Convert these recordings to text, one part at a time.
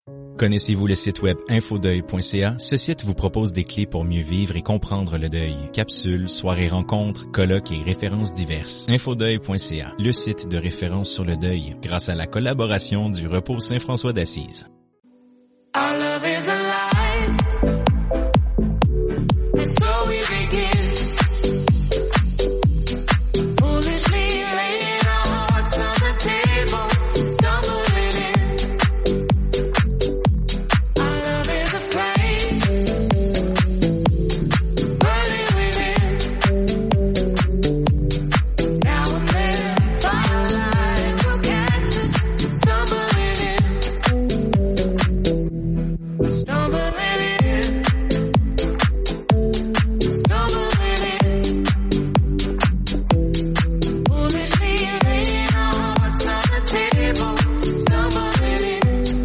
Connaissez-vous le site web infodeuil.ca? Ce site vous propose des clés pour mieux vivre et comprendre le deuil. Capsules, soirées rencontres, colloques et références diverses. Infodeuil.ca, le site de référence sur le deuil, grâce à la collaboration du Repos Saint-François d'Assise. Our love is alive, and so we begin. Foolishly laying our hearts on the table, stumbling in. Our love is a flame, burning within. Now and then, firelight will catch us, stumbling in. Stumbling in, stumbling in, foolishly laying our hearts on the table, stumbling in.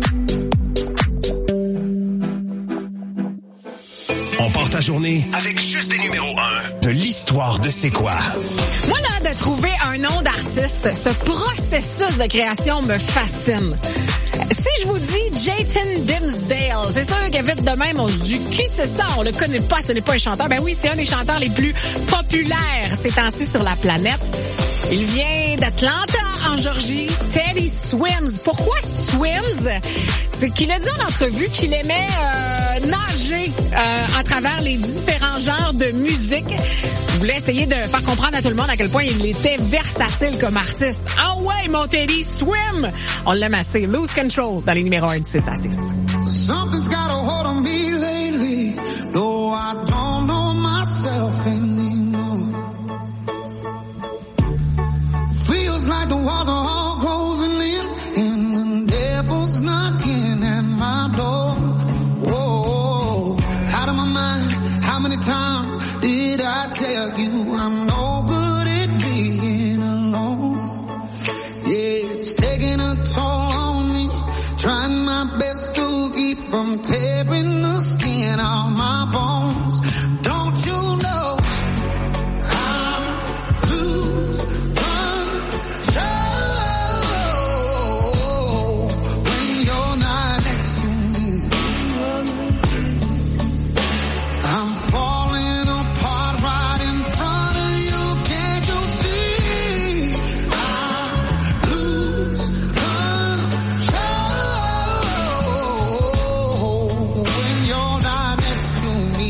On part ta journée avec juste des numéros 1 de l'histoire de C'est quoi. Moi, là, de trouver un nom d'artiste, ce processus de création me fascine. Si je vous dis Jayton Dimsdale, c'est sûr que vite de même, on se dit, qui c'est ça? On le connaît pas, ce n'est pas un chanteur. Ben oui, c'est un des chanteurs les plus populaires ces temps-ci sur la planète. Il vient d'Atlanta, en Georgie. Teddy Swims. Pourquoi Swims? C'est qu'il a dit en entrevue qu'il aimait nager à travers les différents genres de musique. Il voulait essayer de faire comprendre à tout le monde à quel point il était versatile comme artiste. Ah ouais, mon Teddy, swim! On l'aime assez. Lose Control dans les numéros 1 de 6 à 6. Something's got a hold on me lately. No, I don't know myself anymore. Feels like the walls are all closing in, and the devil's knocking at my door. Whoa, out of my mind. How many times did I tell you I'm no good at being alone? Yeah, it's taking a toll on me. Trying my best to keep from tearing the skin off my bones. Don't you know I'm losing control when you're not next to me? I'm falling apart right in front of you. Can't you see? I lose control when you're not next to me.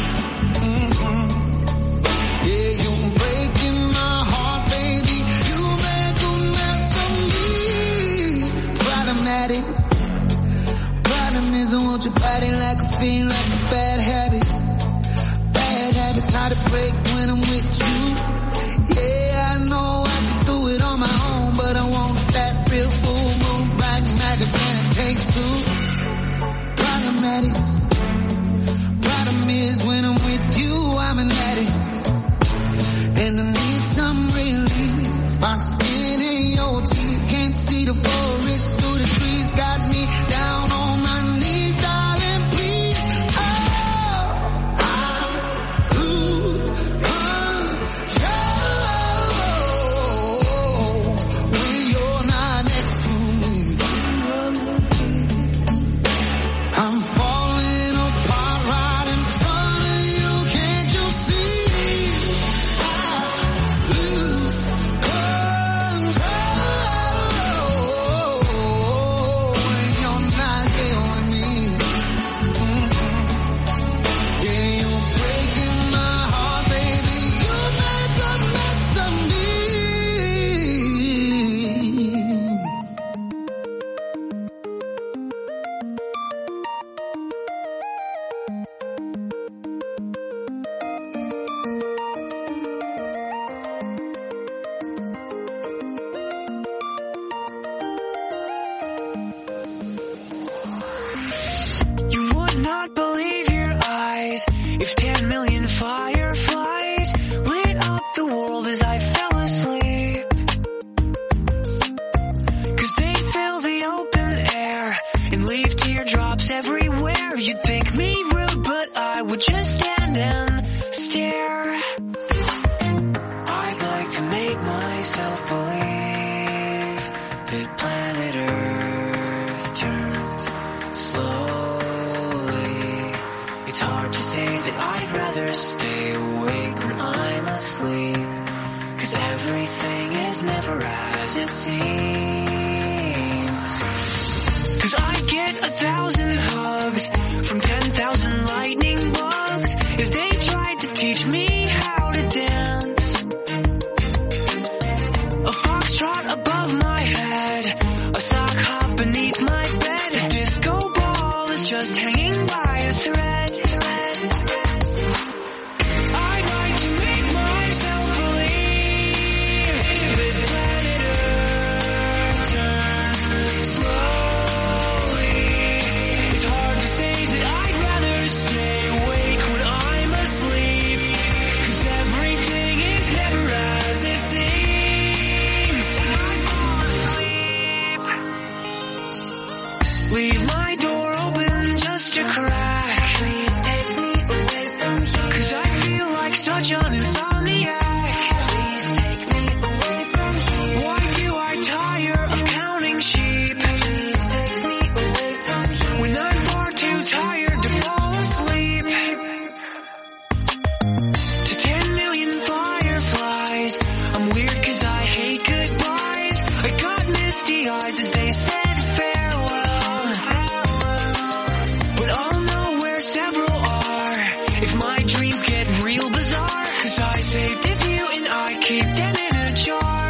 Yeah, you're breaking my heart, baby. You make a mess of me. Problematic. Problem is I want your body like a fiend, like a bad habit. Bad habits hard to break when I'm with you. Yeah, I know I can do it on my own, but I want that real full moon black magic when it takes two. Problematic. Problem is when I'm with you, I'm an addict. And I need some relief. My skin in your teeth, can't see the forest through the trees. Got me down on my knees, darling, please. Oh, I'm losing control when you're not next to me. I'm falling apart right in front of you. Can't you see? I lose control when you're not here with me. Yeah, you're breaking my heart, baby. You make a mess of me. You would not believe your eyes if 10 million fireflies lit up the world as I fell asleep. 'Cause they fill the open air and leave teardrops everywhere. You'd think me rude, but I would just stand and stare. I'd like to make myself believe that planet Earth turns say that I'd rather stay awake when I'm asleep. 'Cause everything is never as it seems. 'Cause I get 1,000 hugs from 10,000 lightning bugs as they tried to teach me how to dance. A foxtrot above my head, a sock hop beneath my bed, a disco ball is just hanging by a thread. I'd like to make myself believe this planet Earth turns slowly. It's hard to say that I'd rather stay awake when I'm asleep, 'cause everything is never as it seems. Leave my door open just a crack. Please take me away from here, 'cause I feel like such an insomniac. Please take me away from here. Why do I tire of counting sheep? Please take me away from here, when I'm far too tired to fall asleep. To 10 million fireflies, I'm weird 'cause I hate goodbyes. I got misty eyes as they said farewell, but I'll know where several are if my dreams get real bizarre, 'cause I saved a few and I keep them in a jar.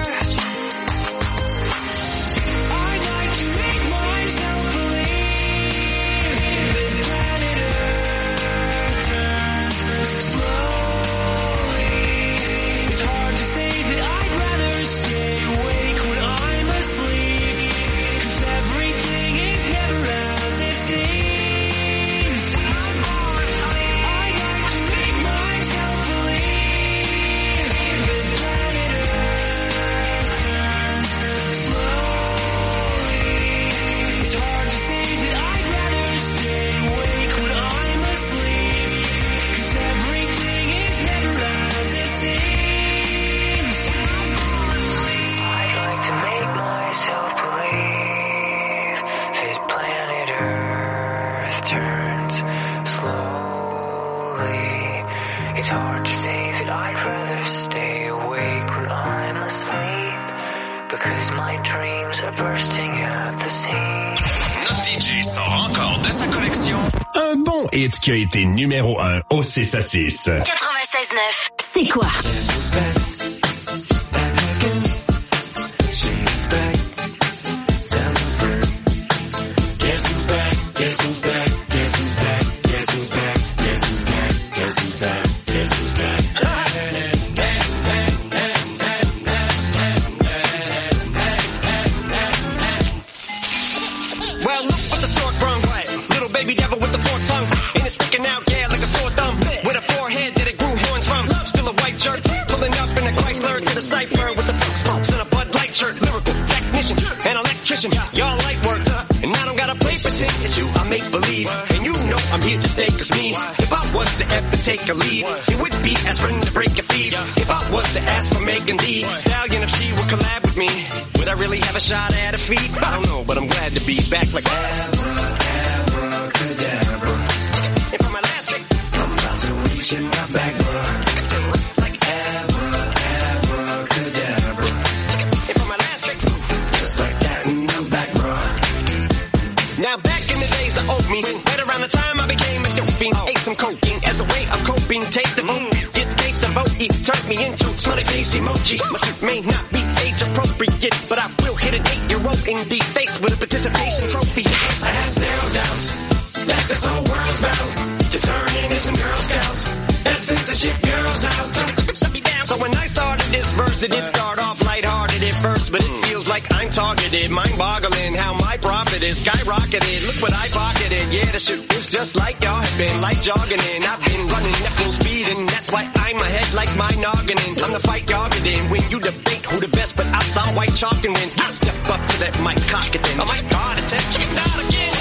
I'd like to make myself believe this planet Earth turns slowly. It's hard to say that I'd rather stay awake when I'm asleep, 'cause everything is never as it seems. I'd like to make myself believe this planet Earth turns slowly. It's hard to say that I'd rather stay awake when I'm asleep, 'cause everything is never as it seems. I'd like to make myself believe that planet Earth turns slowly. It's hard to say that I'd rather stay awake when I'm asleep, because my dreams are bursting at the seams. Notre DJ sort encore de sa collection un bon hit qui a été numéro 1 au 6 à 6. 96.9, c'est quoi? Well, look what the stork brung. Little baby devil with the forked tongue. And it's sticking out, yeah, like a sore thumb. With a forehead that it grew horns from. Still a white shirt, pulling up in a Chrysler to the cipher with the Fox Pumps and a Bud Light shirt. Lyrical technician, an electrician, y'all light work. And I don't gotta play pretend, it's you I make believe. And you know I'm here to stay, 'cause me, if I was to ever take a leave, it would be as friend to break a feed. If I was to ask for Megan Thee Stallion, if she would collab with me, would I really have a shot at a feat? I don't know, but I'm glad to be back like abracadabra. And for my last trick, I'm about to reach in my back, like abracadabra. And for my last trick, just like that in the back, Now back in the days of old me, right around the time I became a dope fiend, ate some cocaine as a way of coping, take the vote, get the case of vote, turned me into smiley face emoji. My suit may not be age appropriate, but I will hit an 8-year-old in the face with a participation trophy. Yes, I have zero doubts that this whole world's bound to turn into some Girl Scouts and censorship girls out. So when I started this verse, it did start off lighthearted at first, but it feels like I'm targeted, mind-boggling how my profit is skyrocketed. Look what I pocketed, yeah, the shit is just like y'all have been, like jogging in. I've been running at full speed, and that's why I'm ahead like my noggin. I'm the fight y'all get in when you debate who the best, but I saw white chalk and win. I step up to that mic, cock it then. Oh my God, attempt, check it out again.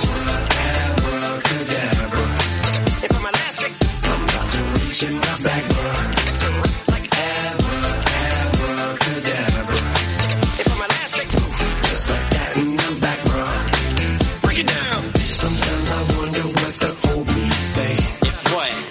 Abracadabra. And for my last trick, I'm about to reach in my back, like abracadabra. And for my last trick, just like that in the back, break it down. Sometimes I wonder what the old me say. If what?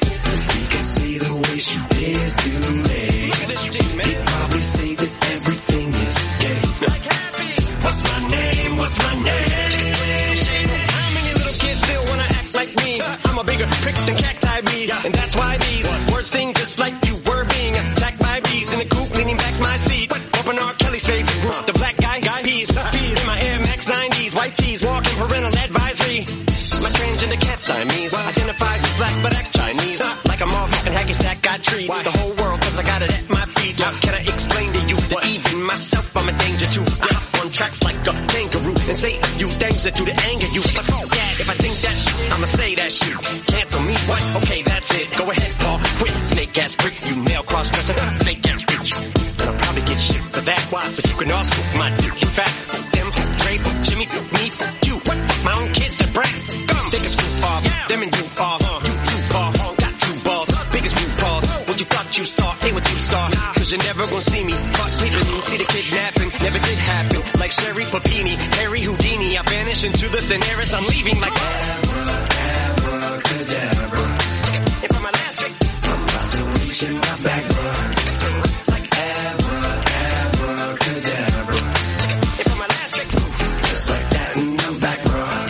just like you were being attacked by bees in the coop, leaning back my seat. Open R. Kelly's favorite group, the black guy peas. In my Air Max 90s, white tees, walking parental advisory. My transgender cat Siamese identifies as black but acts Chinese. Like a motherfucking hacky sack, I treat the whole world cause I got it at my feet. How can I explain to you that even myself I'm a danger to? I hop on tracks like a kangaroo and say a few things that do to anger you. But fuck that, if I think that shit, I'ma say that shit. Cancel me, what? Okay, that's it. Go ahead, Paul, quit. Snake ass prick, you male cross-dresser, fake ass bitch. And I'll probably get shit for that. Why? But you can also my dick. In fact, them, Dre, Jimmy, me, you. What? My own kids that brag. Come, take a scoop off. Them and you off. You too far, got two balls. Biggest blue balls. What you thought you saw, ain't what you saw. Cause you're never gonna see me. Caught sleeping, see the kidnapping. Never did happen. Like Sherry Papini, Harry Houdini. I vanish into the thin air as I'm leaving like abracadabra. And for my last trick, I'm about to reach in my back run. Like abracadabra. And for my last trick, just like that in the back run.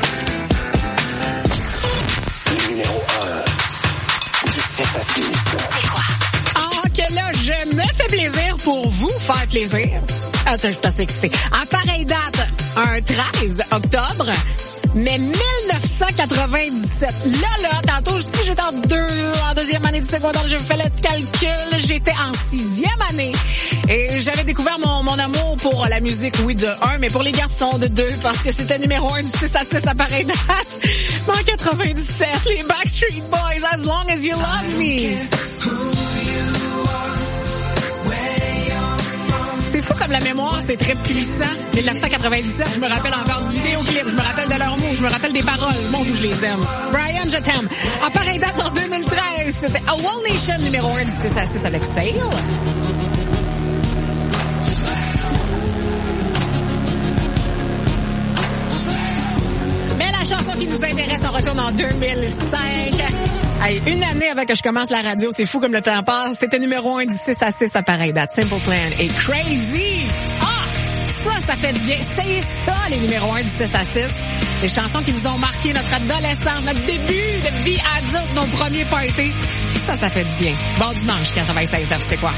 Numéro 1. 17 à 6. C'est quoi? Ah, que là, je me fais plaisir pour vous faire plaisir. Attends, je suis assez excitée. À pareille date, un 13 octobre, mais 1997. Là, tantôt, si j'étais en deuxième année du secondaire, je fais le calcul, j'étais en 6e année. Et j'avais découvert mon amour pour la musique, oui, de 1, mais pour les garçons de 2, parce que c'était numéro 1 du 6 à 6 à pareille date. Mais en 97, les Backstreet Boys, As Long As You Love Me. C'est fou comme la mémoire, c'est très puissant. 1997, je me rappelle encore du vidéoclip, je me rappelle de leurs mots, je me rappelle des paroles, mon d'où je les aime. Brian, je t'aime. À pareille date en 2013, c'était A Whole Nation numéro 1 du 6 à 6 avec Sail. Mais la chanson qui nous intéresse, on retourne en 2005. Hey, une année avant que je commence la radio, c'est fou comme le temps passe. C'était numéro 1 du 6 à 6 à pareille date. Simple Plan et Crazy. Ah! Ça fait du bien. C'est ça, les numéros 1 du 6 à 6. Les chansons qui nous ont marqué notre adolescence, notre début de vie adulte, nos premiers parties. Ça fait du bien. Bon dimanche, 96.9, c'est quoi?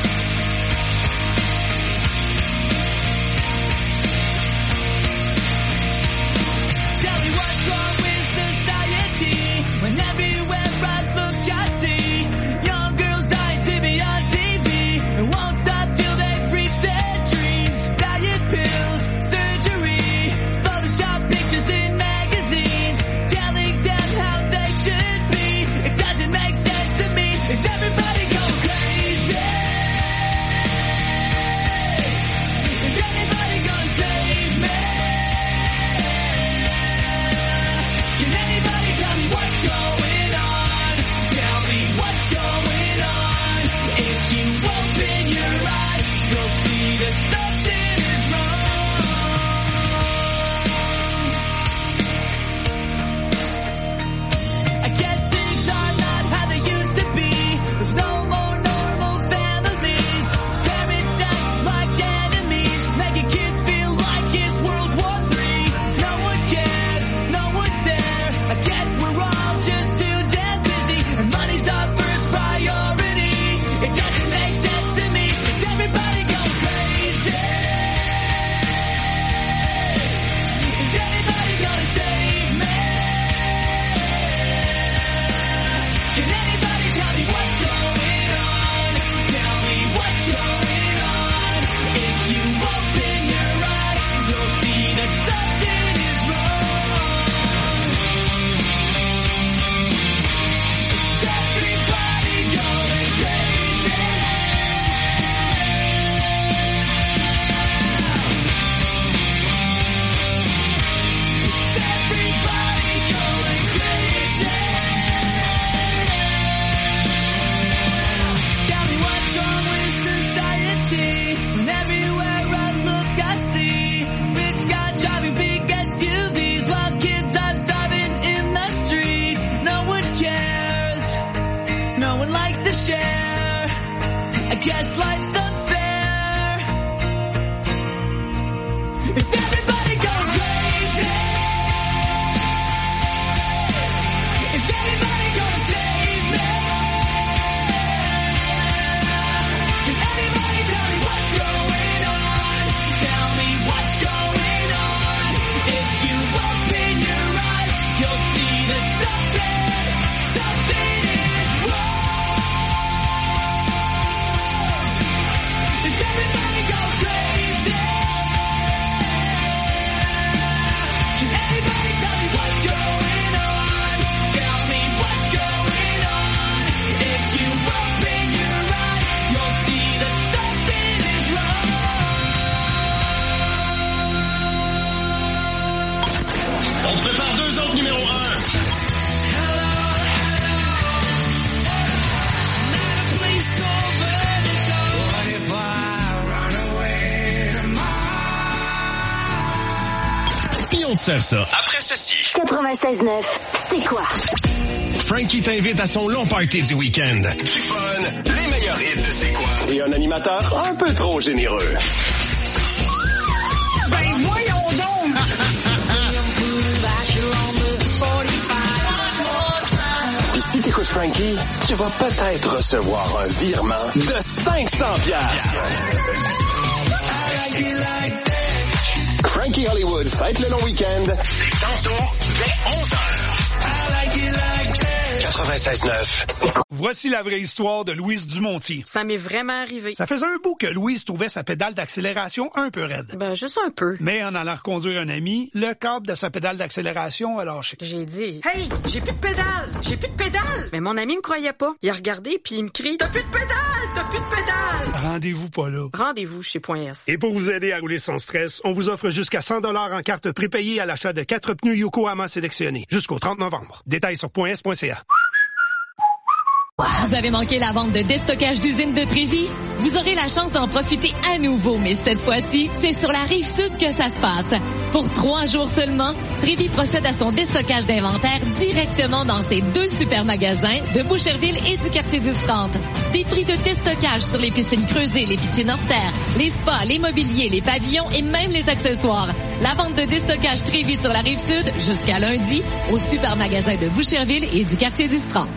serve ça après ceci. 96.9, c'est quoi? Frankie t'invite à son long party du week-end. Du fun, les meilleurs hits de C'est quoi? Et un animateur un peu trop généreux. Ben voyons donc! Et si t'écoutes Frankie, tu vas peut-être recevoir un virement de 500$. Frankie Hollywood fête le long week-end. C'est tantôt dès 11h. 96.9. Voici la vraie histoire de Louise Dumontier. Ça m'est vraiment arrivé. Ça faisait un bout que Louise trouvait sa pédale d'accélération un peu raide. Ben, juste un peu. Mais en allant reconduire un ami, le câble de sa pédale d'accélération a lâché. J'ai dit, « Hey, j'ai plus de pédale! J'ai plus de pédale! » Mais mon ami me croyait pas. Il a regardé puis il me crie, « T'as plus de pédale! T'as plus de pédale! » Rendez-vous pas là. Rendez-vous chez .s. Et pour vous aider à rouler sans stress, on vous offre jusqu'à 100$ en carte prépayée à l'achat de 4 pneus Yokohama sélectionnés jusqu'au 30 novembre. Détails sur .s.ca. Vous avez manqué la vente de déstockage d'usine de Trévis? Vous aurez la chance d'en profiter à nouveau, mais cette fois-ci, c'est sur la rive sud que ça se passe. Pour 3 jours seulement, Trévis procède à son déstockage d'inventaire directement dans ses 2 super magasins de Boucherville et du quartier 10-30. Des prix de déstockage sur les piscines creusées, les piscines hors terre, les spas, les mobiliers, les pavillons et même les accessoires. La vente de déstockage Trévis sur la rive sud jusqu'à lundi au super magasin de Boucherville et du quartier 10-30.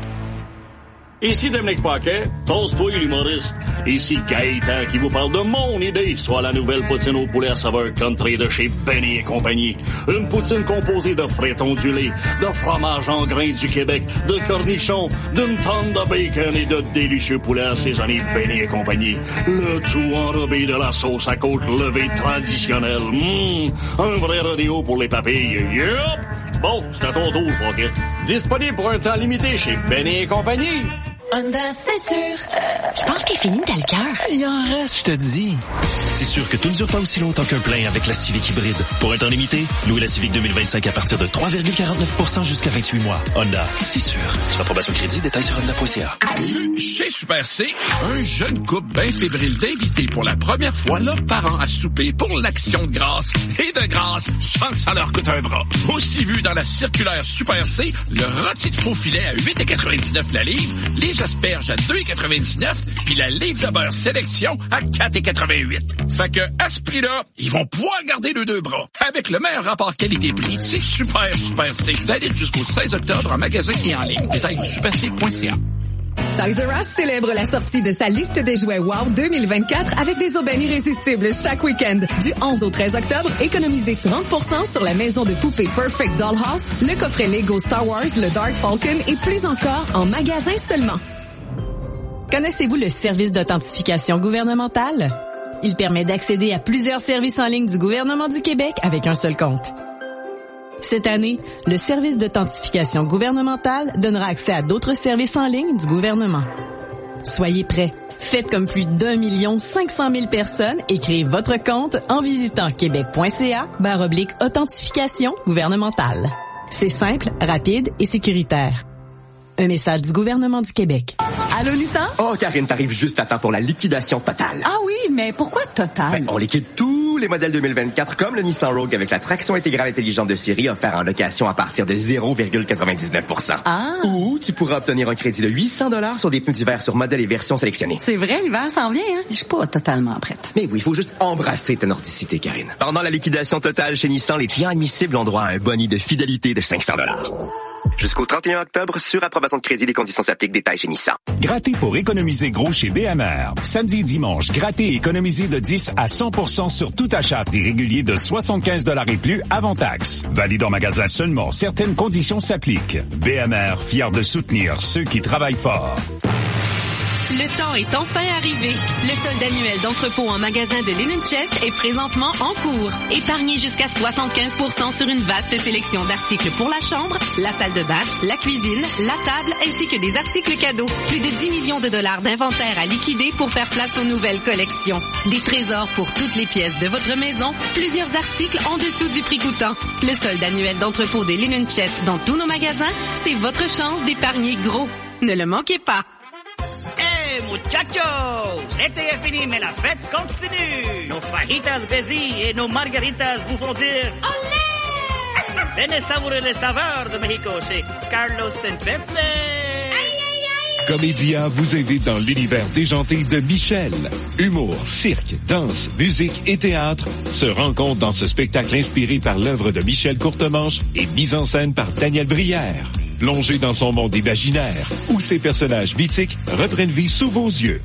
Ici Dominique Paquet, toast-toi l'humoriste. Ici Gaëtan qui vous parle de mon idée, soit la nouvelle poutine au poulet à saveur country de chez Benny et compagnie. Une poutine composée de frites ondulées, de fromage en grains du Québec, de cornichons, d'une tonne de bacon et de délicieux poulets assaisonnés Benny et compagnie. Le tout enrobé de la sauce à côte levée traditionnelle. Un vrai rodéo pour les papilles. Yup! Bon, c'est à ton tour, Paquet. Disponible pour un temps limité chez Benny et compagnie. Honda, c'est sûr. Je pense qu'il finit dans le cœur. Il en reste, je te dis. C'est sûr que tout ne dure pas aussi longtemps qu'un plein avec la Civic hybride. Pour un temps limité, louez la Civic 2025 à partir de 3,49% jusqu'à 28 mois. Honda, c'est sûr. Sur approbation crédit, détails sur honda.ca. Chez Super C, un jeune couple bien fébrile d'inviter pour la première fois leurs parents à souper pour l'Action de grâce. Et de grâce, sans que ça leur coûte un bras. Aussi vu dans la circulaire Super C, le rôti de faux filet à 8,99 la livre, les asperges à 2,99 puis la livre de beurre sélection à 4,88. Fait que, à ce prix-là, ils vont pouvoir garder les 2 bras. Avec le meilleur rapport qualité-prix, c'est Super C. Valide jusqu'au 16 octobre en magasin et en ligne. Détails superc.ca. Toys R Us célèbre la sortie de sa liste des jouets WOW 2024 avec des aubaines irrésistibles chaque week-end. Du 11 au 13 octobre, économisez 30% sur la maison de poupées Perfect Dollhouse, le coffret Lego Star Wars, le Dark Falcon et plus encore en magasin seulement. Connaissez-vous le service d'authentification gouvernementale? Il permet d'accéder à plusieurs services en ligne du gouvernement du Québec avec un seul compte. Cette année, le service d'authentification gouvernementale donnera accès à d'autres services en ligne du gouvernement. Soyez prêts. Faites comme plus d'1 500 000 personnes et créez votre compte en visitant québec.ca/authentification gouvernementale. C'est simple, rapide et sécuritaire. Un message du gouvernement du Québec. Allô, Nissan? Oh, Karine, t'arrives juste à temps pour la liquidation totale. Ah oui, mais pourquoi totale? On liquide tous les modèles 2024 comme le Nissan Rogue avec la traction intégrale intelligente de série offert en location à partir de 0,99%. Ah! Ou tu pourras obtenir un crédit de 800$ sur des pneus d'hiver sur modèles et versions sélectionnées. C'est vrai, l'hiver s'en vient, hein? Je suis pas totalement prête. Mais oui, il faut juste embrasser ta nordicité, Karine. Pendant la liquidation totale chez Nissan, les clients admissibles ont droit à un boni de fidélité de 500$. Jusqu'au 31 octobre, sur approbation de crédit, les conditions s'appliquent. Détails chez Nissan. Gratter pour économiser gros chez BMR. Samedi et dimanche, gratter et économiser de 10 à 100% sur tout achat prix régulier de 75$ et plus avant taxe. Valide en magasin seulement. Certaines conditions s'appliquent. BMR, fier de soutenir ceux qui travaillent fort. Le temps est enfin arrivé. Le solde annuel d'entrepôt en magasin de Linen Chest est présentement en cours. Épargnez jusqu'à 75% sur une vaste sélection d'articles pour la chambre, la salle de bain, la cuisine, la table, ainsi que des articles cadeaux. Plus de 10 millions de dollars d'inventaire à liquider pour faire place aux nouvelles collections. Des trésors pour toutes les pièces de votre maison, plusieurs articles en dessous du prix coûtant. Le solde annuel d'entrepôt des Linen Chest dans tous nos magasins, c'est votre chance d'épargner gros. Ne le manquez pas. Muchachos, l'été est fini, mais la fête continue. Nos fajitas Bézi et nos margaritas vous font dire olé! Venez savourer les saveurs de Mexico chez Carlos Saint-Pepe. Comédia vous invite dans l'univers déjanté de Michel. Humour, cirque, danse, musique et théâtre se rencontrent dans ce spectacle inspiré par l'œuvre de Michel Courtemanche et mis en scène par Daniel Brière. Plongez dans son monde imaginaire, où ses personnages mythiques reprennent vie sous vos yeux.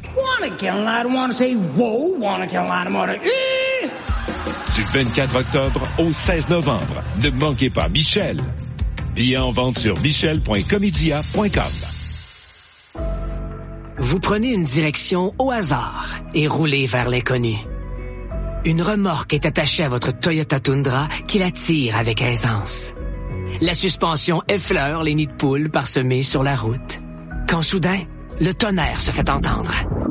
Du 24 octobre au 16 novembre, ne manquez pas Michel. Billets en vente sur michel.comedia.com. Vous prenez une direction au hasard et roulez vers l'inconnu. Une remorque est attachée à votre Toyota Tundra qui la tire avec aisance. La suspension effleure les nids de poules parsemés sur la route. Quand soudain, le tonnerre se fait entendre.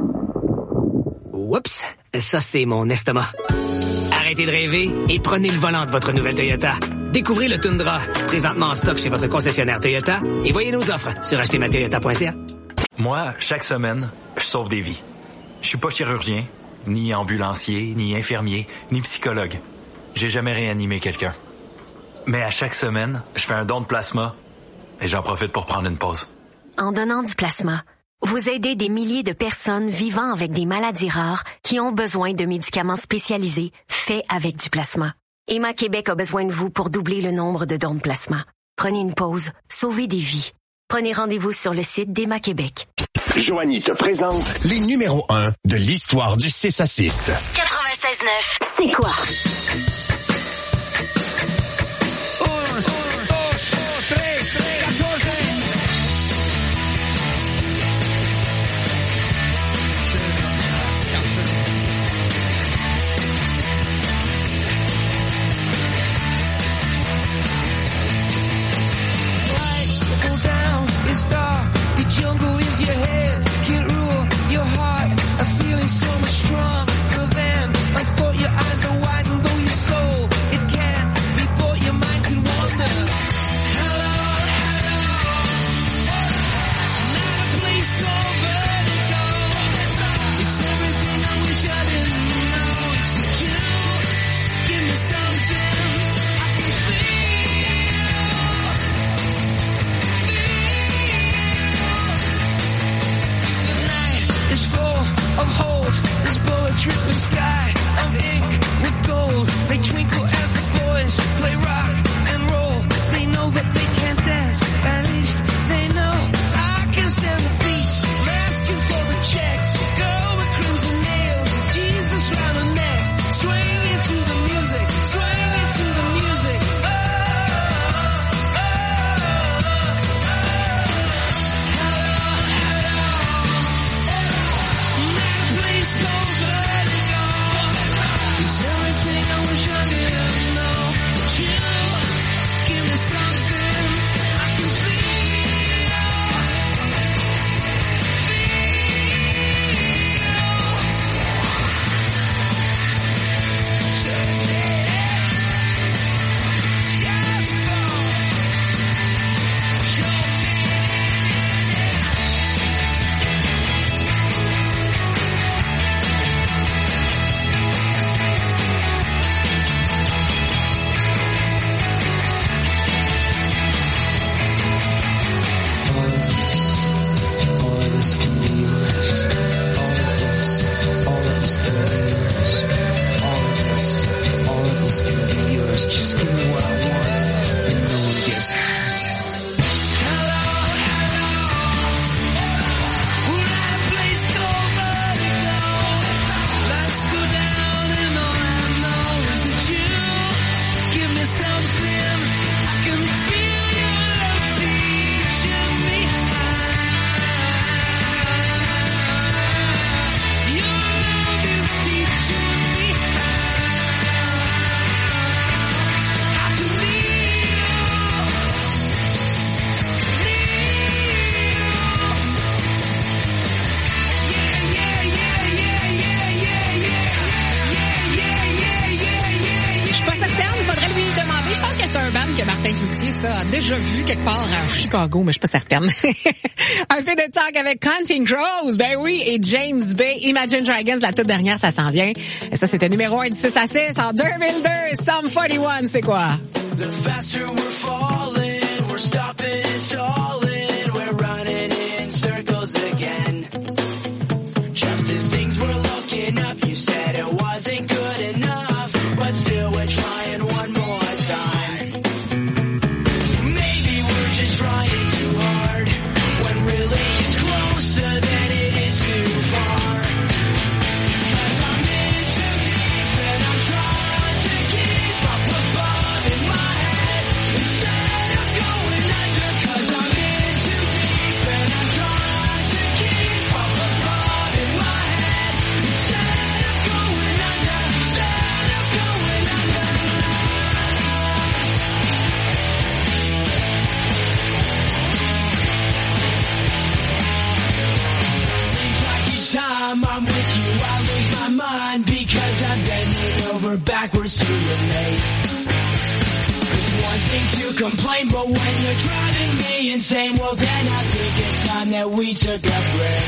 Oups, ça c'est mon estomac. Arrêtez de rêver et prenez le volant de votre nouvelle Toyota. Découvrez le Tundra, présentement en stock chez votre concessionnaire Toyota, et voyez nos offres sur achetermatoyota.ca. Moi, chaque semaine, je sauve des vies. Je suis pas chirurgien, ni ambulancier, ni infirmier, ni psychologue. J'ai jamais réanimé quelqu'un. Mais à chaque semaine, je fais un don de plasma et j'en profite pour prendre une pause. En donnant du plasma, vous aidez des milliers de personnes vivant avec des maladies rares qui ont besoin de médicaments spécialisés faits avec du plasma. Emma Québec a besoin de vous pour doubler le nombre de dons de plasma. Prenez une pause, sauvez des vies. Prenez rendez-vous sur le site d'Emma Québec. Joanie te présente les numéros 1 de l'histoire du 6 à 6. 96.9, c'est quoi? It's dark, the jungle is your head, can't rule your heart, a feeling so much stronger than I thought your eyes are wide and déjà vu quelque part à Chicago, mais je suis pas certaine. Un peu de talk avec Counting Crows, ben oui, et James Bay, Imagine Dragons, la toute dernière, ça s'en vient. Et ça, c'était numéro 1 du 6 à 6 en 2002. Sum 41, c'est quoi? The faster we're falling, we're stopping and stalling, we're running in circles again. Just as things were looking up, you said it wasn't good enough, but still we're trying one more time. Maybe we're just trying too hard, when really it's closer than it is too far. 'Cause I'm in too deep and I'm trying to keep up above in my head instead of going under. 'Cause I'm in too deep and I'm trying to keep up above in my head instead of going under. Instead of going under. Seems like each time I'm with you, I lose my mind because I'm bending over backwards to relate. It's one thing to complain, but when you're driving me insane, well then I think it's time that we took a break.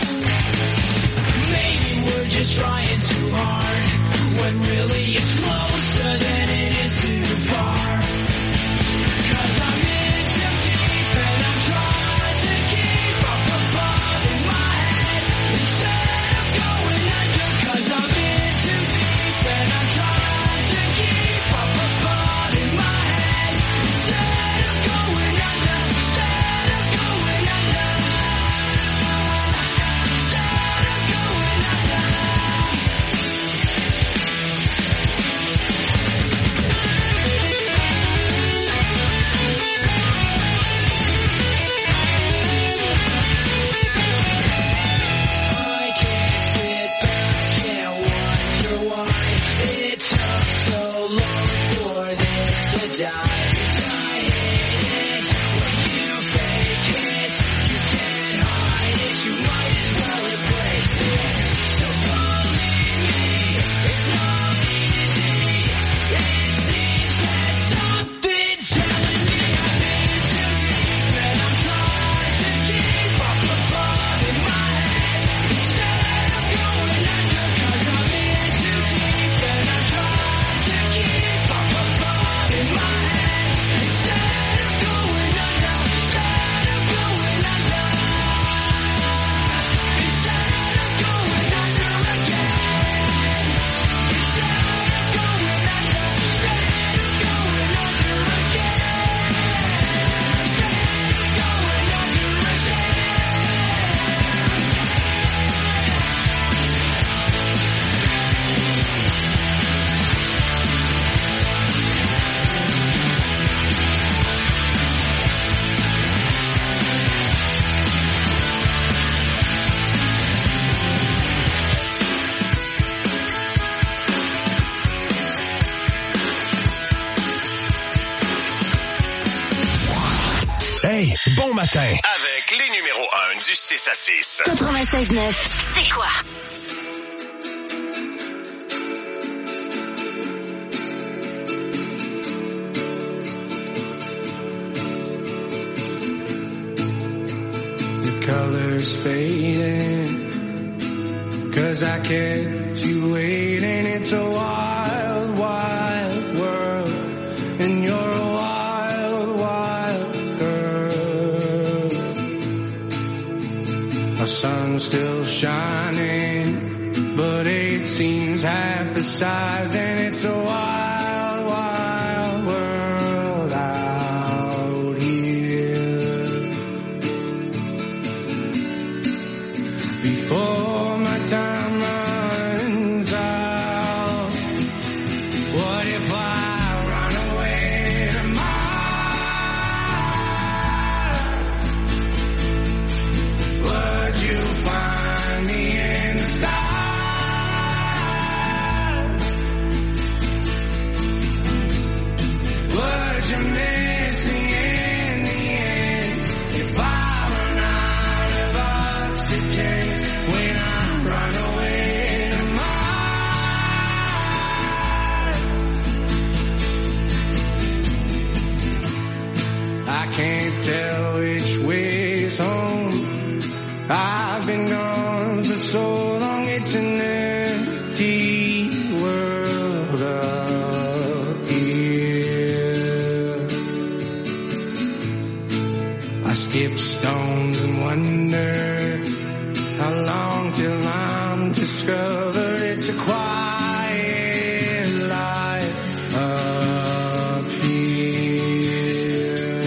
Maybe we're just trying too hard, when really it's closer than it is too far. 'Cause I'm in too deep and I'm trying to keep up above in my head instead of going under. 'Cause I'm in too deep and I'm trying to keep up above in my head instead of going under. Instead of going under. Instead of going under. I can't sit back and wonder why it took so long for this to die. 'Cause I hate it when you fake it. You can't hide it, you might as well embrace it. So believe me, it's not easy. It seems that something's telling me I'm in too deep and I'm trying to keep up above in my head instead of going under. 'Cause I'm in too deep and I'm trying to keep up above in my head instead of going under. Instead of going under. Instead of going under again. Instead of going under. Instead of going under again. Instead of going under Hey, bon matin. Avec les numéros 1 du 6 à 6. 96.9, c'est quoi? The colors fading, 'cause I kept you waiting. It's a wild, wild world, and you're a wild, wild girl. Our sun's still shining, but it seems half the size, and it's a wild, wild world out here. Before my time runs out, what if I run away to Mars? Would you find me in the stars? it's home. I've been gone for so long, it's an empty world up here. I skip stones and wonder how long till I'm discovered. It's a quiet life up here.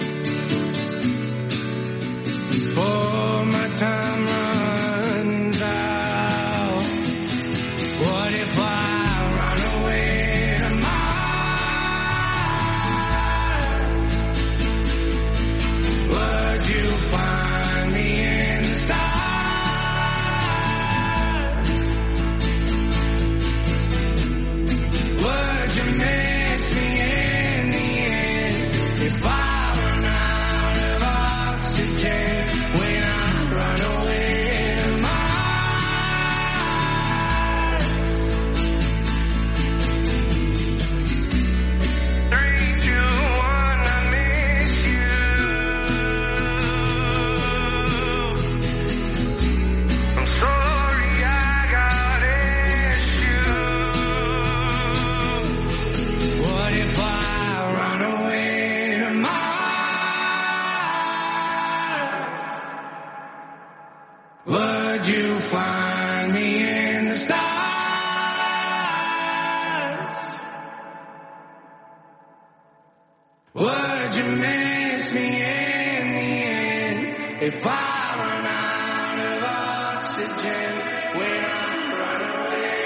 Before my time runs out, what if I run away to Mars? Would you find me in the stars? Would you miss me in the end if I run out of oxygen when I run away to Mars? 3, 2, 1, I miss you. I'm sorry I got issues. What if I run away to Mars? Would you find me in the stars? Would you miss me in the end if I run out of oxygen when I run away?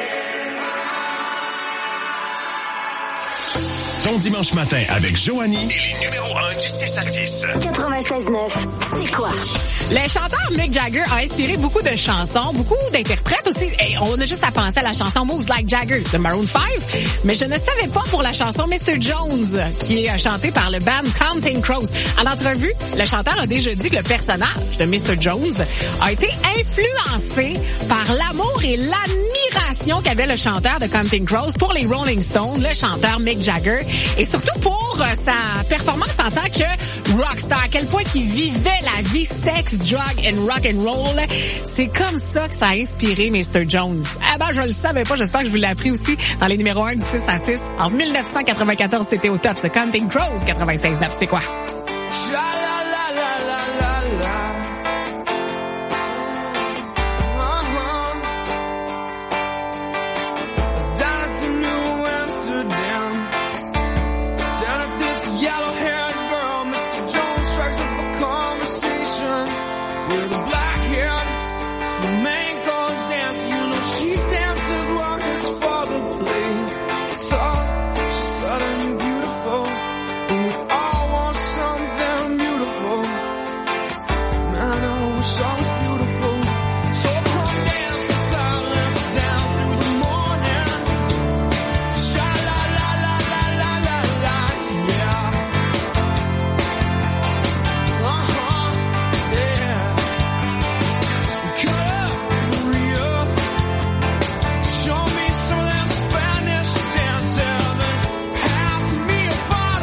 Ton dimanche matin avec Joanie et les numéros 1 du 6 à 6. 96.9, c'est quoi? Le chanteur Mick Jagger a inspiré beaucoup de chansons, beaucoup d'interprètes aussi. Et on a juste à penser à la chanson Moves Like Jagger de Maroon 5. Mais je ne savais pas pour la chanson Mr. Jones, qui est chantée par le band Counting Crows. En entrevue, le chanteur a déjà dit que le personnage de Mr. Jones a été influencé par l'amour et l'admiration qu'avait le chanteur de Counting Crows pour les Rolling Stones, le chanteur Mick Jagger. Et surtout pour sa performance en tant que rockstar, à quel point qu'il vivait la vie sexe, drug and rock and roll. C'est comme ça que ça a inspiré Mr. Jones. Ah ben, je le savais pas. J'espère que je vous l'ai appris aussi dans les numéros 1 du 6 à 6. En 1994, c'était au top. C'est Counting Crows, 96.9. C'est quoi?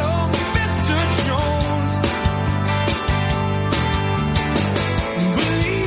Believe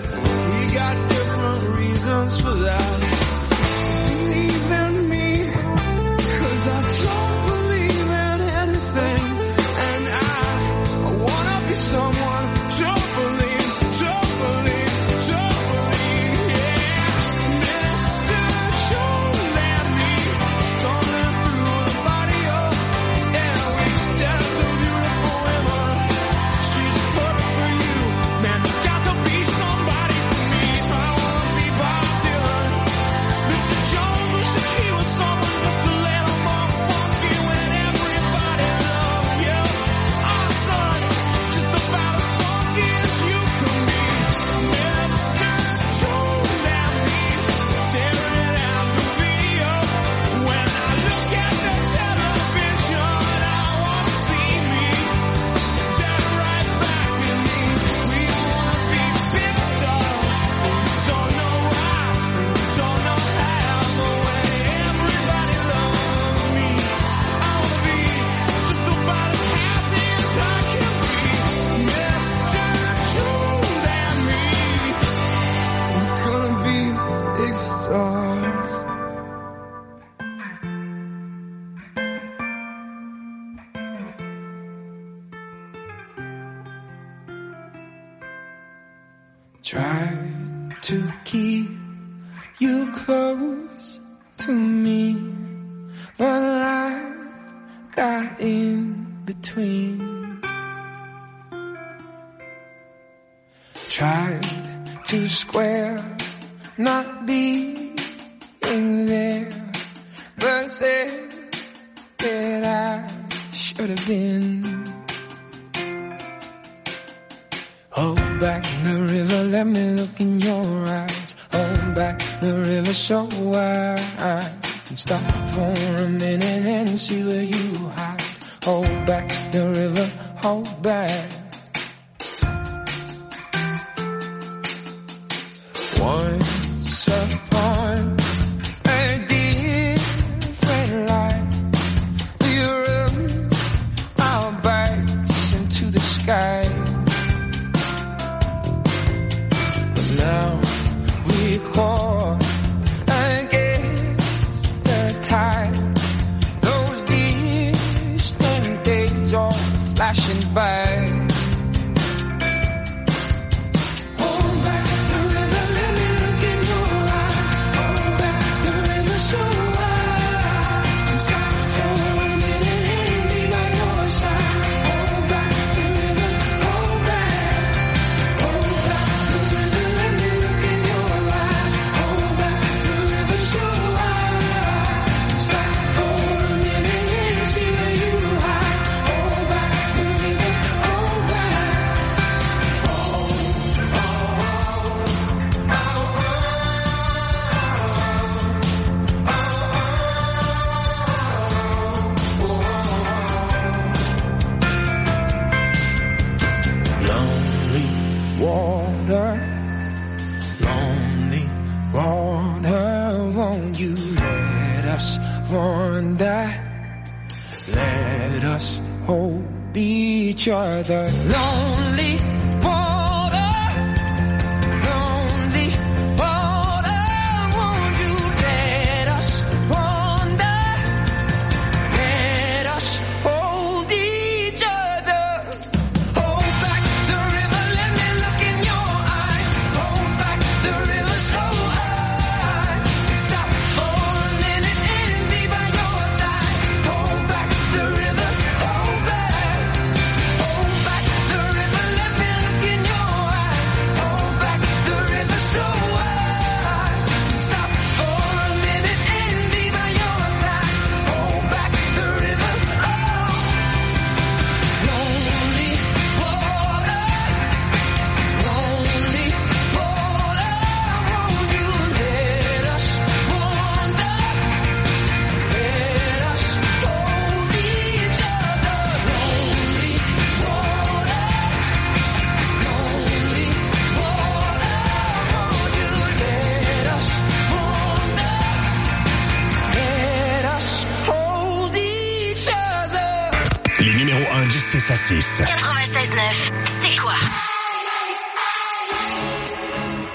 We got different reasons for that. Believe in me, 'cause I don't believe in anything. And I wanna be someone, don't believe, don't believe, don't believe, yeah. Mr. Don't let me stumbling through the body of, yeah, we step through beautiful women. She's perfect for you, man, there's got to be somebody for me. I wanna be Bob Dylan. Mr. Jones wishes he was someone just a little more funky when everybody loves you. Oh, son, just about as funky as you can be. Mr. Jones and me, staring at the video. When I look at the television, I wanna see me stare right back at me. We wanna be big stars, don't know why, don't know how, but when everybody loves me, I wanna be just about as happy as I can be. Mr. Jones and me, we're gonna be big stars. Try to keep you close to me, but life got in between. Tried to square not being there, but said that I should have been. Hold back the river, let me look in your eyes. Hold back the river so I can stop for a minute and see where you hide. Hold back the river, hold back. Once upon a different life, we rode our bikes into the sky. Now we caught against the tide. Those distant days are flashing by. Hold back the river, let me look in your eyes. Hold back the river so I can stop for a minute and be by your side. Hold back the river, hold back. Hold back the river, let me look in your eyes. Hold back the river so I can stop for a minute and see where you hide. Hold back the river, hold back. Lonely water, won't you let us wander? Let us hold each other. Lonely water, won't you let us wander? Let us hold each other. Hold back the river, let me look in your eyes. Hold back the river so I can stop for a minute and be by your side. Hold back the river, hold back. Hold back the river, let me look in your eyes. Hold back the river so I can stop for a minute and be by your side. Hold back the river, oh. Lonely water, won't you let us wander? Let us hold each other. Lonely water, won't you let us wander? Let us hold each other. Les numéros 1 du 6 à 6. 96.9, c'est quoi?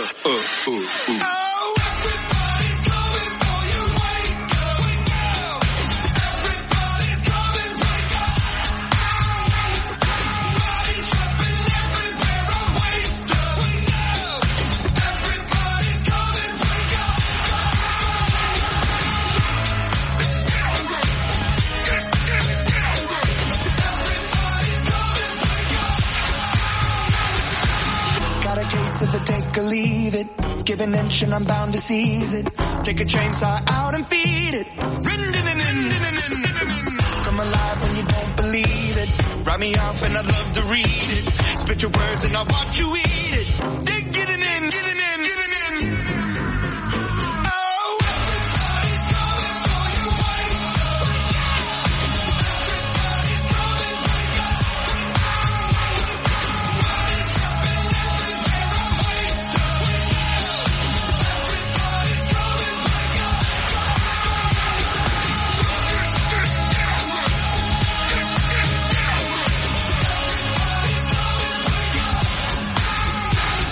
Leave it, give an inch and I'm bound to seize it. Take a chainsaw out and feed it. Come alive when you don't believe it. Write me off and I'd love to read it. Spit your words and I'll watch you eat it. Dig, get it in, get it in, get it in. Oh, everybody's coming for you, wake up. Everybody's coming, wake up. Everybody's coming everywhere, I'm wasted. Everybody's coming, wake up. Everybody's coming, wake up.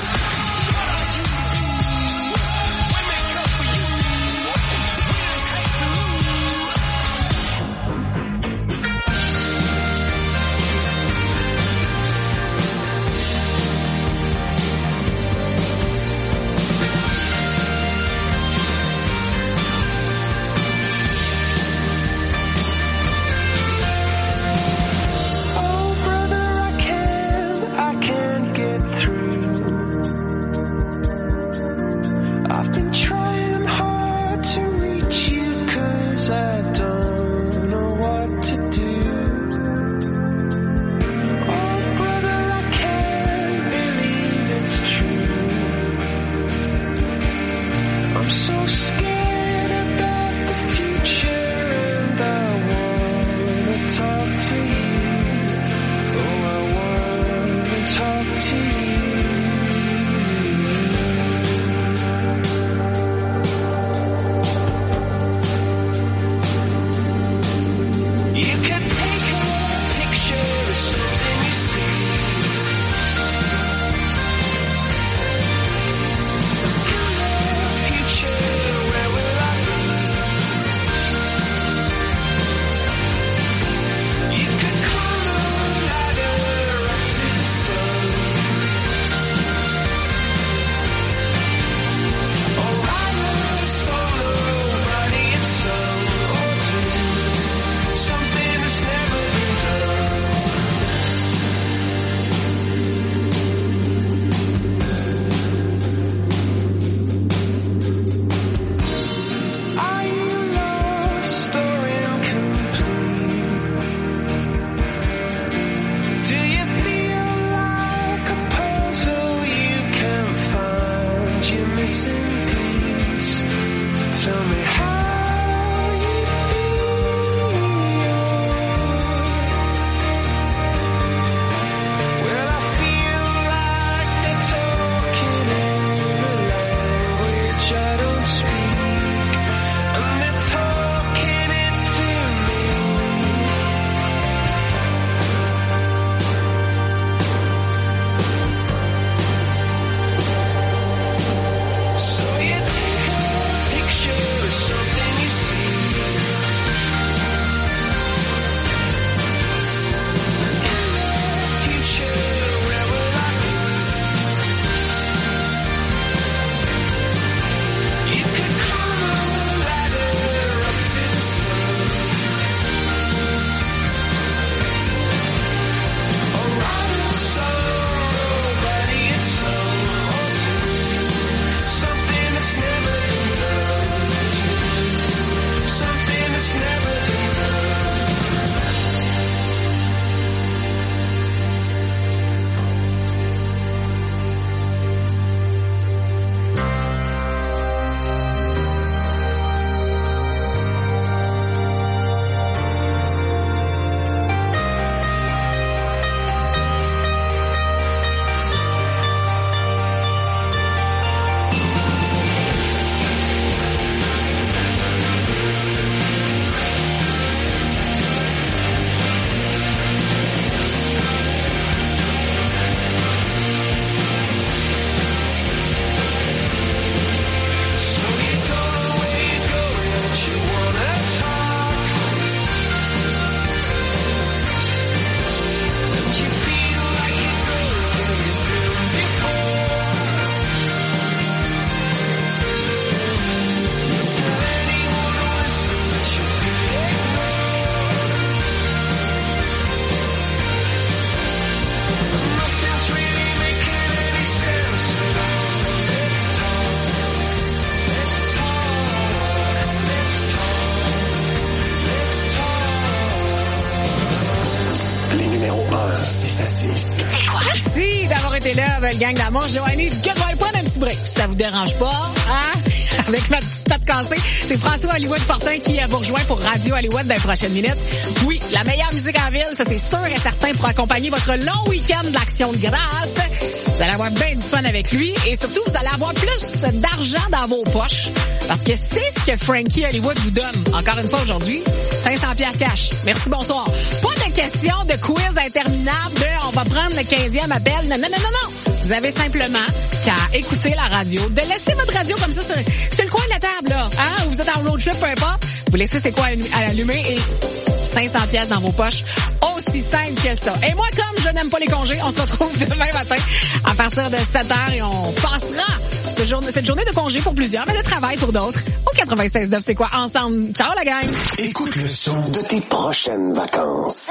été là, belle gang d'amour. Joanie dit que je vais aller prendre un petit break. Si ça vous dérange pas, hein? Avec ma petite patte cassée, c'est François Hollywood Fortin qui vous rejoint pour Radio Hollywood dans les prochaines minutes. Oui, la meilleure musique en ville, ça c'est sûr et certain pour accompagner votre long week-end de l'Action de grâce. Vous allez avoir bien du fun avec lui et surtout, vous allez avoir plus d'argent dans vos poches parce que c'est ce que Frankie Hollywood vous donne. Encore une fois aujourd'hui, 500$ cash. Merci, bonsoir. Pas de question de quiz interminable de on va prendre le 15e appel. Non. Vous avez simplement qu'à écouter la radio, de laisser votre radio comme ça sur le coin de la table, là. Hein? Vous êtes en road trip, peu importe. Vous laissez c'est quoi à l'allumer et 500$ dans vos poches. Aussi simple que ça. Et moi, comme je n'aime pas les congés, on se retrouve demain matin à partir de 7h et on passera cette journée de congé pour plusieurs, mais de travail pour d'autres. Au 96.9, c'est quoi? Ensemble. Ciao, la gang! Écoute le son de tes prochaines vacances.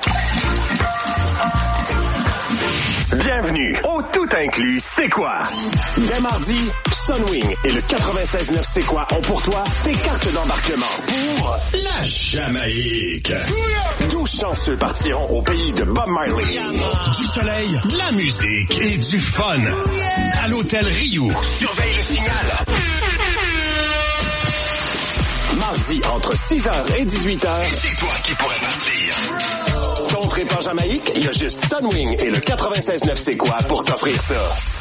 Bienvenue au Tout Inclus C'est quoi? Dès mardi, Sunwing et le 96.9 C'est quoi ont pour toi tes cartes d'embarquement pour la Jamaïque. 12 chanceux partiront au pays de Bob Marley. Du soleil, de la musique et du fun. À l'hôtel Rio. Surveille le signal. Mardi, entre 6h et 18h, c'est toi qui pourrais partir. Ton trip en Jamaïque, il y a juste Sunwing et le 96.9 C'est quoi pour t'offrir ça.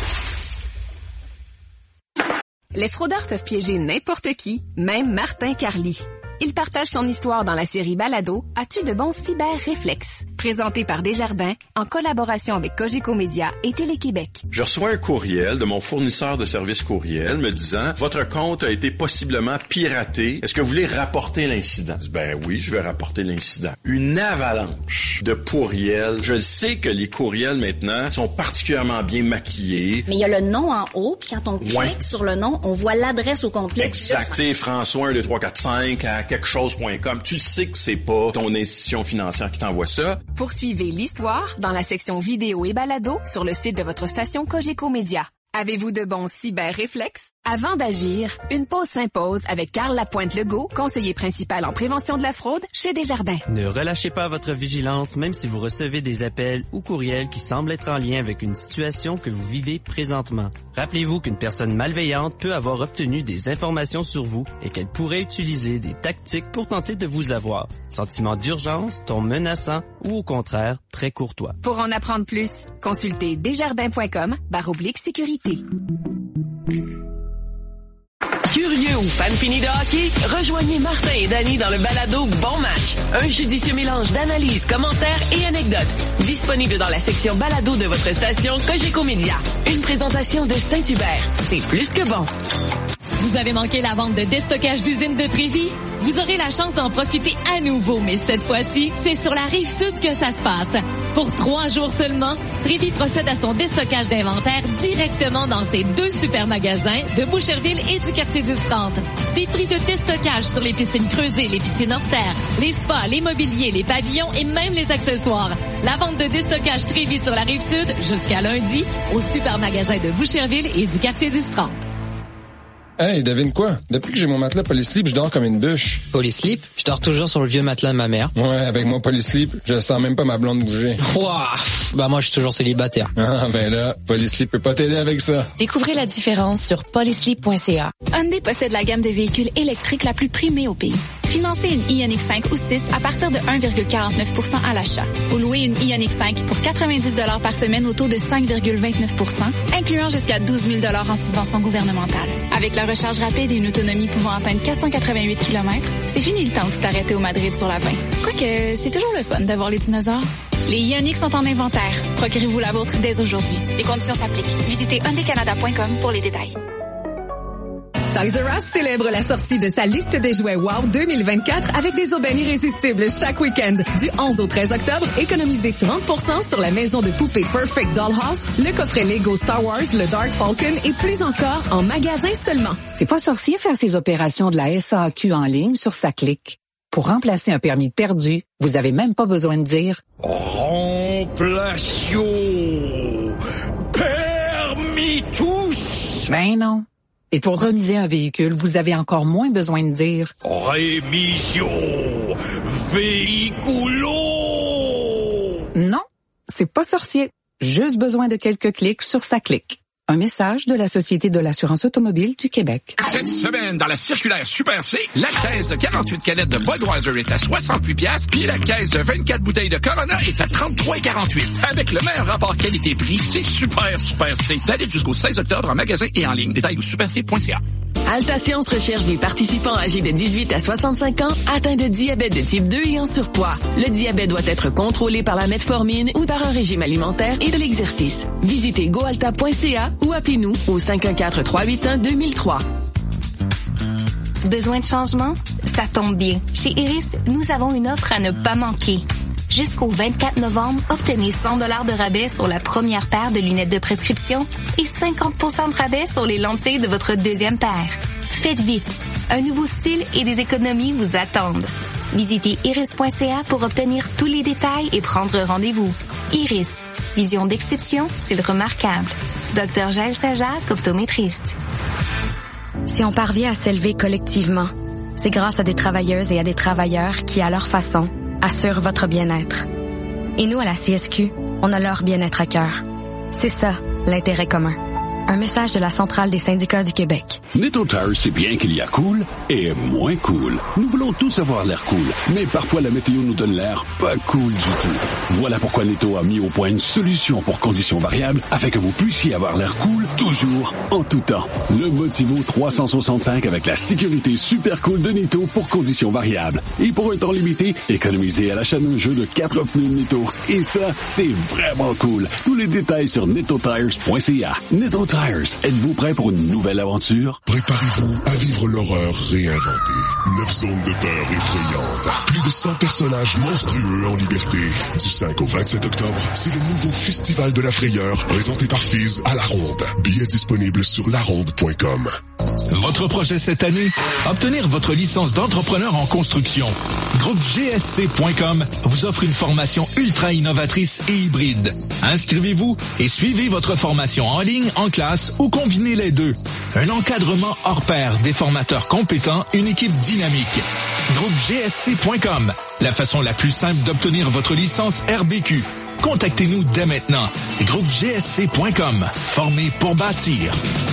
Les fraudeurs peuvent piéger n'importe qui, même Martin Carly. Il partage son histoire dans la série Balado « As-tu de bons cyber-réflexes ?» présenté par Desjardins en collaboration avec Cogeco Média et Télé-Québec. Je reçois un courriel de mon fournisseur de services courriel me disant « Votre compte a été possiblement piraté. Est-ce que vous voulez rapporter l'incident? » Ben oui, je vais rapporter l'incident. Une avalanche de courriels. Je sais que les courriels maintenant sont particulièrement bien maquillés. Mais il y a le nom en haut, puis quand on clique sur le nom, on voit l'adresse au complet. Exact. C'est François 1, 2, 3, 4, 5 à quequechose.com. Tu sais que c'est pas ton institution financière qui t'envoie ça. Poursuivez l'histoire dans la section vidéo et balado sur le site de votre station Cogeco Média. Avez-vous de bons cyber-réflexes? Avant d'agir, une pause s'impose avec Carl Lapointe-Legault, conseiller principal en prévention de la fraude chez Desjardins. Ne relâchez pas votre vigilance même si vous recevez des appels ou courriels qui semblent être en lien avec une situation que vous vivez présentement. Rappelez-vous qu'une personne malveillante peut avoir obtenu des informations sur vous et qu'elle pourrait utiliser des tactiques pour tenter de vous avoir. Sentiment d'urgence, ton menaçant ou au contraire, très courtois. Pour en apprendre plus, consultez desjardins.com/sécurité. Curieux ou fan fini de hockey? Rejoignez Martin et Danny dans le balado Bon Match. Un judicieux mélange d'analyses, commentaires et anecdotes. Disponible dans la section balado de votre station Cogeco Média. Une présentation de Saint-Hubert. C'est plus que bon. Vous avez manqué la vente de déstockage d'usine de Trévis? Vous aurez la chance d'en profiter à nouveau, mais cette fois-ci, c'est sur la Rive-Sud que ça se passe. Pour 3 jours seulement, Trévis procède à son déstockage d'inventaire directement dans ses 2 super magasins de Boucherville et du quartier du 30. Des prix de déstockage sur les piscines creusées, les piscines hors terre, les spas, les mobiliers, les pavillons et même les accessoires. La vente de déstockage Trévis sur la Rive-Sud jusqu'à lundi au super magasin de Boucherville et du quartier du 30. Hey, devine quoi? Depuis que j'ai mon matelas Polysleep, je dors comme une bûche. Polysleep? Je dors toujours sur le vieux matelas de ma mère. Ouais, avec mon Polysleep, je sens même pas ma blonde bouger. Ouah! Bah moi, je suis toujours célibataire. Ah, ben là, Polysleep peut pas t'aider avec ça. Découvrez la différence sur polysleep.ca. Hyundai possède la gamme de véhicules électriques la plus primée au pays. Financez une Ioniq 5 ou 6 à partir de 1,49% à l'achat. Ou louez une Ioniq 5 pour 90$ par semaine au taux de 5,29%, incluant jusqu'à 12 000$ en subvention gouvernementale. Avec la recharge rapide et une autonomie pouvant atteindre 488 km, c'est fini le temps de t'arrêter au Madrid sur la 20. Quoique, c'est toujours le fun d'avoir les dinosaures. Les Ioniq sont en inventaire. Procurez-vous la vôtre dès aujourd'hui. Les conditions s'appliquent. Visitez hyundaicanada.com pour les détails. Toys R Us célèbre la sortie de sa liste des jouets WOW 2024 avec des aubaines irrésistibles chaque week-end. Du 11 au 13 octobre, économisez 30% sur la maison de poupées Perfect Dollhouse, le coffret Lego Star Wars, le Dark Falcon et plus encore en magasin seulement. C'est pas sorcier faire ses opérations de la SAQ en ligne sur sa clique. Pour remplacer un permis perdu, vous avez même pas besoin de dire « Remplation permis tous ». Ben non. Et pour remiser un véhicule, vous avez encore moins besoin de dire « Rémission véhiculo ». Non, c'est pas sorcier. Juste besoin de quelques clics sur SACLIC. Un message de la Société de l'assurance automobile du Québec. Cette semaine, dans la circulaire Super C, la caisse de 48 canettes de Budweiser est à 68 $, puis la caisse de 24 bouteilles de Corona est à 33,48 $. Avec le meilleur rapport qualité-prix, c'est Super C. Valide jusqu'au 16 octobre en magasin et en ligne. Détails au superc.ca. Altascience recherche des participants âgés de 18 à 65 ans atteints de diabète de type 2 et en surpoids. Le diabète doit être contrôlé par la metformine ou par un régime alimentaire et de l'exercice. Visitez goalta.ca ou appelez-nous au 514-381-2003. Besoin de changement? Ça tombe bien. Chez Iris, nous avons une offre à ne pas manquer. Jusqu'au 24 novembre, obtenez 100 $ de rabais sur la première paire de lunettes de prescription et 50 % de rabais sur les lentilles de votre deuxième paire. Faites vite. Un nouveau style et des économies vous attendent. Visitez iris.ca pour obtenir tous les détails et prendre rendez-vous. Iris. Vision d'exception, style remarquable. Dr. Jaël Saint-Jacques, optométriste. Si on parvient à s'élever collectivement, c'est grâce à des travailleuses et à des travailleurs qui, à leur façon, assurent votre bien-être. Et nous, à la CSQ, on a leur bien-être à cœur. C'est ça, l'intérêt commun. Un message de la Centrale des syndicats du Québec. Netto Tires sait bien qu'il y a cool et moins cool. Nous voulons tous avoir l'air cool, mais parfois la météo nous donne l'air pas cool du tout. Voilà pourquoi Netto a mis au point une solution pour conditions variables afin que vous puissiez avoir l'air cool toujours, en tout temps. Le Motivo 365 avec la sécurité super cool de Netto pour conditions variables. Et pour un temps limité, économisez à l'achat d'un jeu de 4 pneus Netto. Et ça, c'est vraiment cool. Tous les détails sur nettotires.ca. Netto Tires, êtes-vous prêt pour une nouvelle aventure? Préparez-vous à vivre l'horreur réinventée. 9 zones de peur effrayantes. Plus de 100 personnages monstrueux en liberté. Du 5 au 27 octobre, c'est le nouveau Festival de la Frayeur présenté par Fizz à La Ronde. Billets disponibles sur laronde.com. Votre projet cette année? Obtenir votre licence d'entrepreneur en construction. Groupe GSC.com vous offre une formation ultra innovatrice et hybride. Inscrivez-vous et suivez votre formation en ligne, en classe ou combinez les deux. Un encadrement hors pair, des formateurs compétents, une équipe dynamique. Groupe GSC.com, la façon la plus simple d'obtenir votre licence RBQ. Contactez-nous dès maintenant. Groupe GSC.com, formé pour bâtir.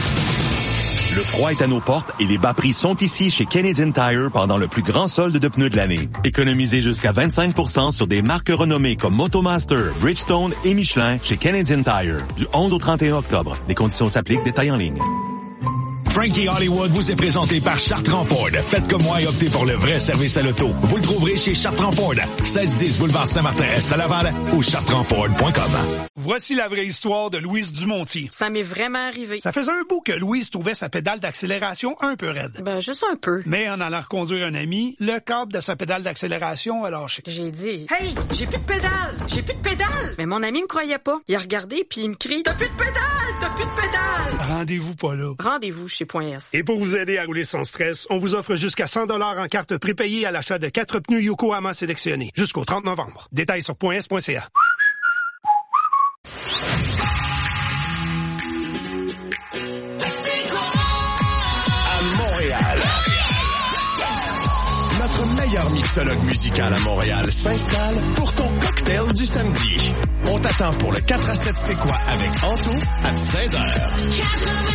Le froid est à nos portes et les bas prix sont ici chez Canadian Tire pendant le plus grand solde de pneus de l'année. Économisez jusqu'à 25% sur des marques renommées comme Motomaster, Bridgestone et Michelin chez Canadian Tire. Du 11 au 31 octobre. Les conditions s'appliquent, détails en ligne. Frankie Hollywood vous est présenté par Chartrand Ford. Faites comme moi et optez pour le vrai service à l'auto. Vous le trouverez chez Chartrand Ford, 1610 boulevard Saint-Martin-Est à Laval ou chartrandford.com. Voici la vraie histoire de Louise Dumontier. Ça m'est vraiment arrivé. Ça faisait un bout que Louise trouvait sa pédale d'accélération un peu raide. Ben, juste un peu. Mais en allant reconduire un ami, le câble de sa pédale d'accélération a lâché. J'ai dit, hey, j'ai plus de pédale! J'ai plus de pédale! Mais mon ami me croyait pas. Il a regardé puis il me crie, t'as plus de pédale! T'as plus de pédale! Rendez-vous pas là. Rendez-vous chez .s. Et pour vous aider à rouler sans stress, on vous offre jusqu'à 100 $ en carte prépayée à l'achat de 4 pneus Yokohama sélectionnés jusqu'au 30 novembre. Détails sur .s.ca. À Montréal. Notre meilleur mixologue musical à Montréal s'installe pour ton cocktail du samedi. On t'attend pour le 4 à 7 C'est quoi avec Anto à 16h.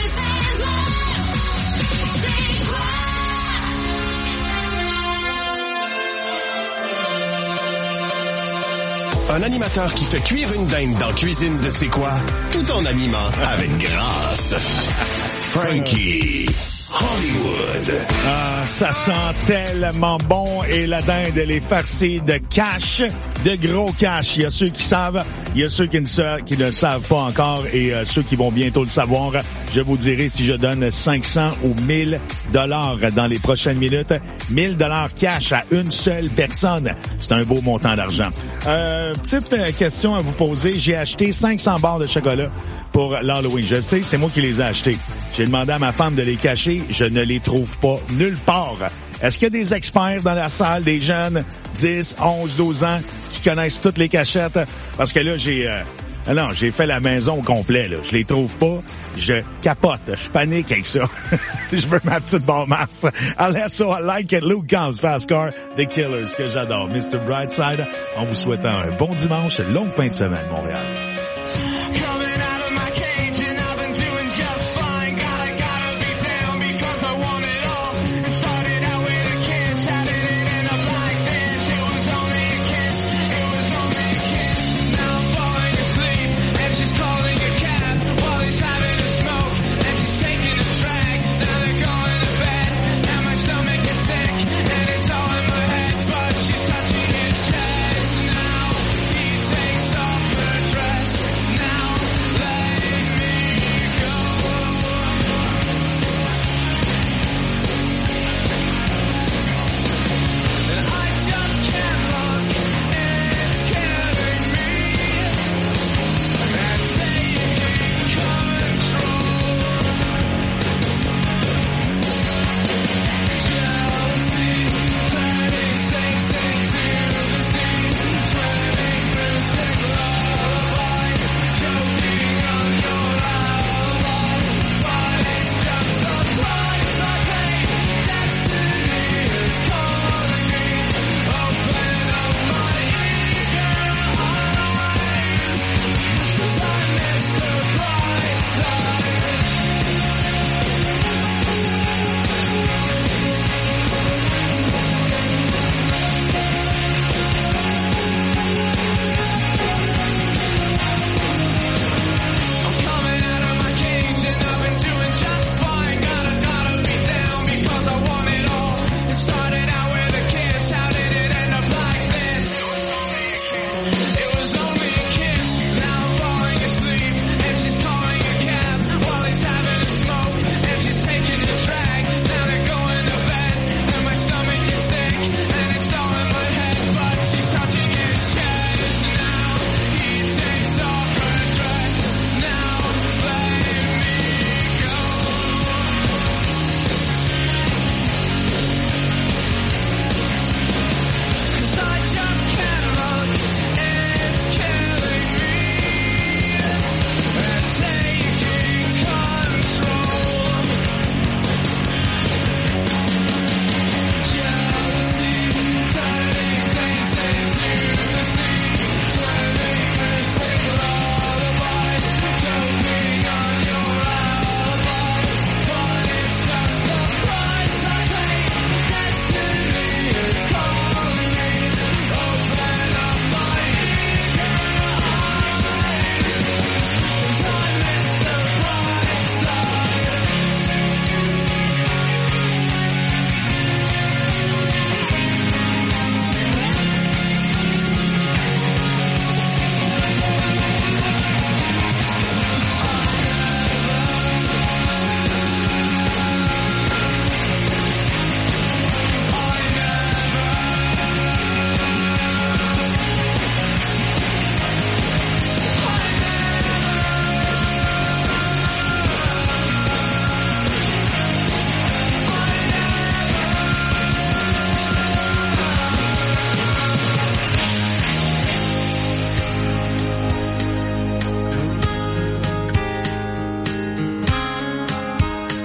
Un animateur qui fait cuire une dinde dans Cuisine de C'est quoi, tout en animant avec grâce. Frankie Hollywood. Ah, ça sent tellement bon et la dinde, elle est farcie de cash, de gros cash. Il y a ceux qui savent, il y a ceux qui ne savent pas encore et ceux qui vont bientôt le savoir. Je vous dirai si je donne 500 ou 1000 $ dans les prochaines minutes. 1000 $ cash à une seule personne. C'est un beau montant d'argent. Petite question à vous poser. J'ai acheté 500 barres de chocolat pour l'Halloween. Je sais, c'est moi qui les ai achetés. J'ai demandé à ma femme de les cacher. Je ne les trouve pas nulle part. Est-ce qu'il y a des experts dans la salle, des jeunes, 10, 11, 12 ans, qui connaissent toutes les cachettes? Parce que là, j'ai fait la maison au complet, là. Je les trouve pas. Je capote. Je panique avec ça. Je veux ma petite barre Mars. Alesso, I Like It, Luke Combs, Fast Car, The Killers, que j'adore. Mr. Brightside, en vous souhaitant un bon dimanche, longue fin de semaine, Montréal.